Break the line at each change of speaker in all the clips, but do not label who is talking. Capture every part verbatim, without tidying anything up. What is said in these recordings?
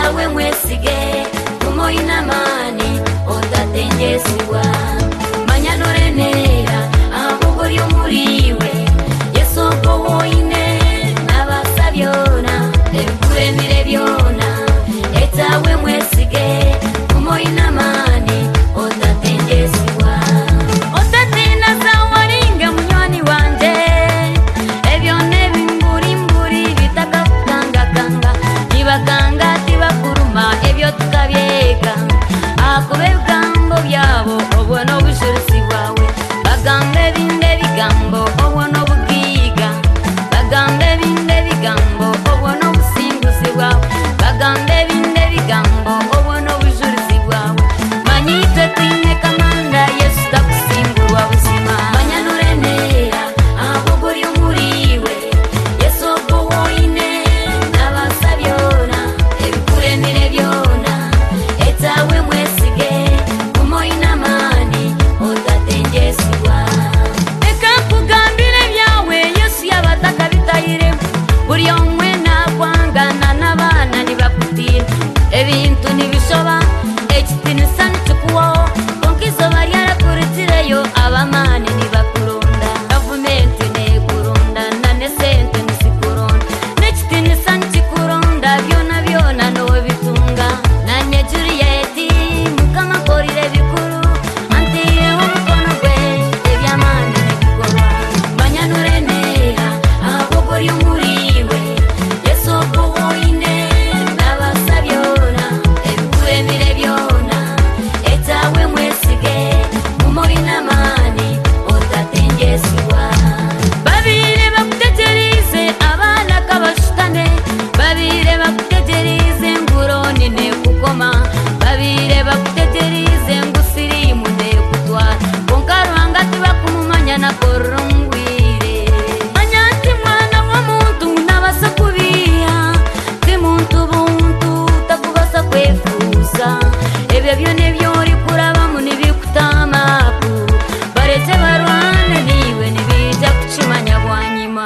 etawe mwesige kumoyina mani odatengesibwa manya norenera ahubwo ryo muriwe Yesu ubwo woine nabasabyona ebikuremire byona etawe mwesige kumoyina mani odatengesibwa otatina zawaringe munywani wanje ebyo nebimburi mburi bitakakangakanga nibakanga tibakuruma ebyo tukabyega akube bigambo byabo obwono obushorisi bwawe bagambe binde bigambo obwono obugiga bagambe binde bigambo obwono obusinguzi bwawe bagambe binde bigambo obwono obushorisi bwawe manyite twine kamanda Yesu takusimbulwa buzima manya norenera ahubwo ryo muriwe Yesu ubwo woine nabasabyona ebikuremire byona etawe mwesige kumoyina mani odatengesibwa eka kugambire byawe Yesu yabataka bitayire buri omwe nakwangana n'abana nibakutira ebintu nibishoba ekitinisa nikikuwaho konka izoba ryarakuritireyo abamani nibakurunda gavumenti nekurunda na nesente nisikurunda nekitinisa nikikurunda byona byona nowe bitunga nanye Julieti mukama korire bikuru antiyeho mukono gwe ebyamani nebikorwa manya norenera ahubwo ryo muriwe Yesu ubwo woine nabasabyona ebikuremire byona etawe mwesige mumoyina mani odatengesibwa babire bakuteterize abana kabashutane babire bakuteterize nguroni nekukoma babire bakuteterize ngusirimu nekutwara konkarwanga tibakumumanya nakorongwire manya nti mwana w'omuntu nabasa kubiha ti muntu buntu takubasa kwefuza ebyo byo nebyo ori kurabamu nibikutamaku bareze barwane niwe nibija kukimanya bwanyima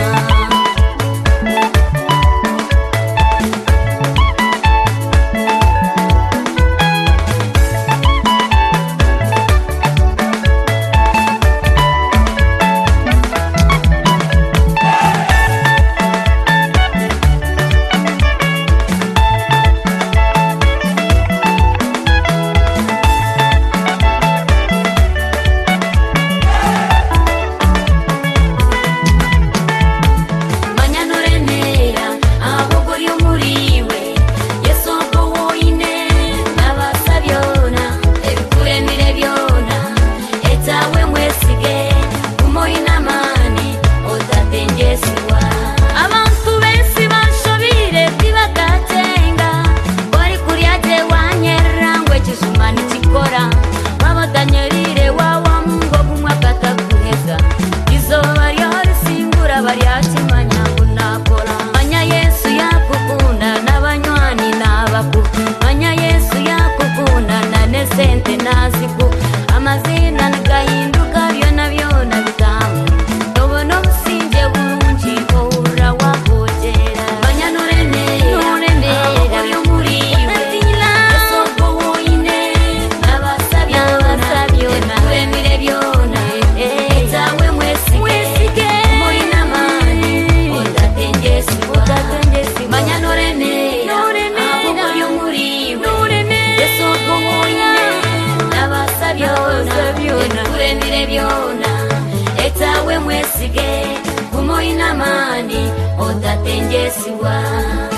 manya norenera ahubwo ryo muriwe Yesu ubwo woine nabasabyona ebikuremire byona etawe mwesige kumoyina mani odatengesibwa abantu bensi banshobire tibagatenga bari kuryaje wanyerera ngwe kijuma nikikora babadanyerire wawa mungo gumwe akataguheza izoba ryorisingura baryakimanya kunakora manya Yesu yakukunda n'abanywani n'abaku manya Yesu yakukunda na nesente naziku amazina nagahinduka byona byona bitamu tobona obusinge bulungi ohurra wakogera manya norenera ahubwo ryo muriwe Yesu ubwo woine nabasabyona ebikuremire byona etawe mwesige kumoyina mani odatengesibwa manya norenera ahubwo ryo muriwe Yesu ubwo woine nabasabyona ebikuremire byona etawe mwesige kumoyina mani odatengesibwa